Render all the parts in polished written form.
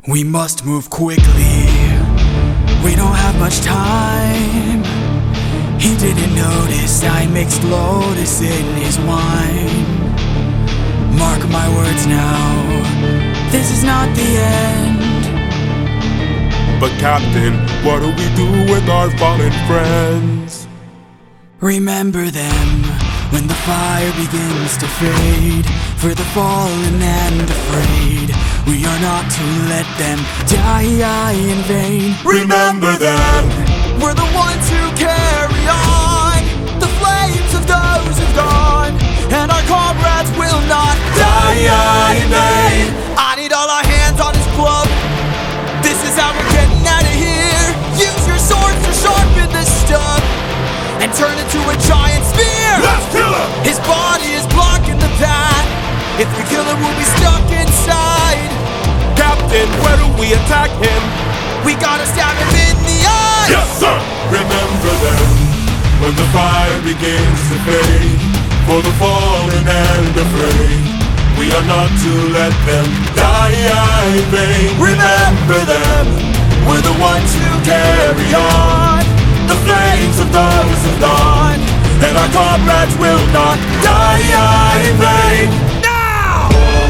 We must move quickly, we don't have much time. He didn't notice I mixed Lotus in his wine. Mark my words now, this is not the end. But Captain, what do we do with our fallen friends? Remember them when the fire begins to fade. For the fallen and afraid, we are not to let them die in vain. Remember them, we're the ones who carry on the flames of those who've gone, and our comrades will not die in vain. I need all our hands on this club. This is how we're getting out of here. Use your swords to sharpen the stub and turn it to a giant spear. Let's kill him! His body is blocking the path. If we kill him, we'll be stuck inside. Captain, where do we attack him? We gotta stab him in the eye. Yes, sir! Remember them when the fire begins to fade. For the fallen and afraid, we are not to let them die in vain. Remember them, we're the ones who carry on the flames of those who've gone, and our comrades will not die in vain. Now!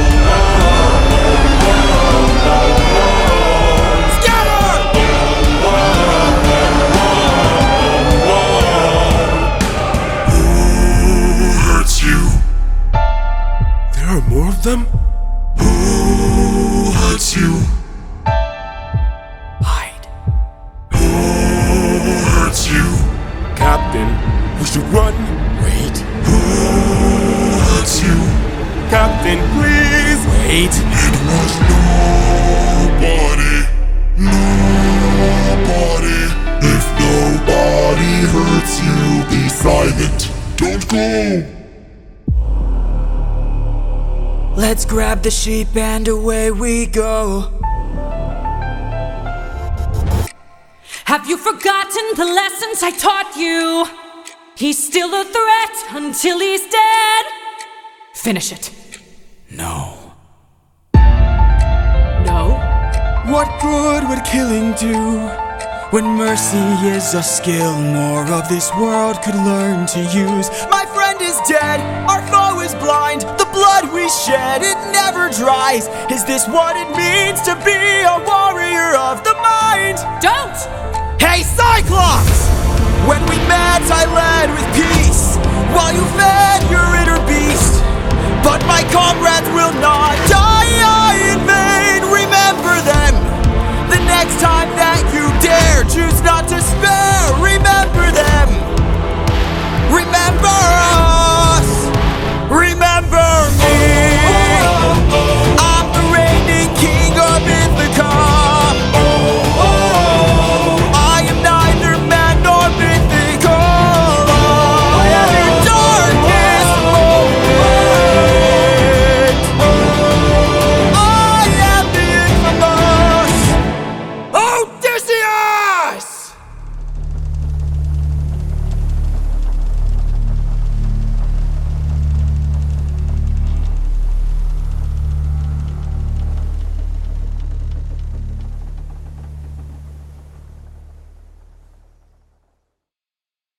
Scatter! Who hurts you? There are more of them? Who hurts you? Hide. Who hurts you? Captain, we should run. Wait. Who hurts you? Captain, please. Wait. It was nobody. Nobody. If nobody hurts you, be silent. Don't go. Let's grab the sheep and away we go. Have you forgotten the lessons I taught you? He's still a threat until he's dead. Finish it. No. No? What good would killing do? When mercy is a skill more of this world could learn to use. My friend is dead, our foe is blind. The blood we shed, it never dries. Is this what it means to be a warrior of the mind? Don't! Hey Cyclops! When we met I led with peace, while you fed your inner beast. But my comrades will not die in vain. Remember them the next time that you dare. Choose not to spare. Remember them. Remember